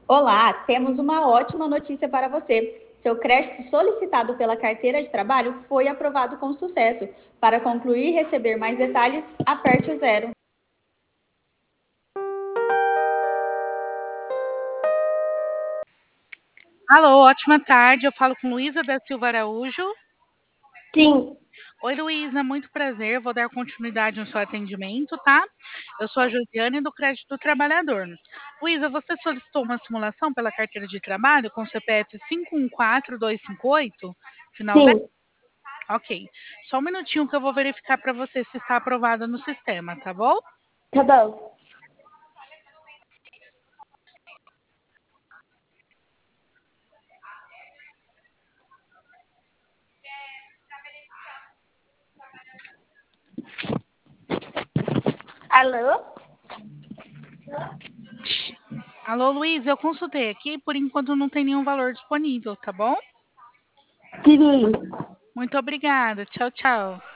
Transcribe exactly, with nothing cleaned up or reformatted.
Olá, temos uma ótima notícia para você. Seu crédito solicitado pela carteira de trabalho foi aprovado com sucesso. Para concluir e receber mais detalhes, aperte o zero. Alô, ótima tarde. Eu falo com Luísa da Silva Araújo. Sim, Oi, Luísa, muito prazer. Vou dar continuidade no seu atendimento, tá? Eu sou a Josiane do Crédito do Trabalhador. Luísa, você solicitou uma simulação pela carteira de trabalho com C P F cinco um quatro dois cinco oito, final zero? sim, Ok. Só um minutinho que eu vou verificar para você se está aprovada no sistema, tá bom? tá bom. Alô? Alô, Luísa, eu consultei aqui, por enquanto não tem nenhum valor disponível, tá bom? Sim. Muito obrigada. Tchau, tchau.